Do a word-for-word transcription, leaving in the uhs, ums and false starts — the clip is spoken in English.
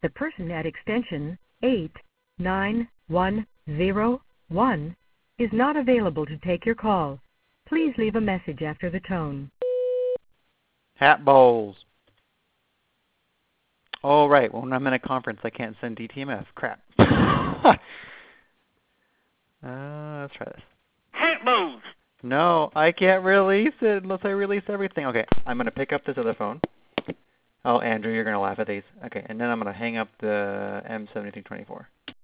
The person at extension eight nine one zero one is not available to take your call. Please leave a message after the tone. Hat bowls. Oh, right. Well, when I'm in a conference, I can't send D T M F. Crap. uh, let's try this. Hat bowls. No, I can't release it unless I release everything. Okay, I'm going to pick up this other phone. Oh, Andrew, you're going to laugh at these. Okay, and then I'm going to hang up the M seventy-two twenty-four.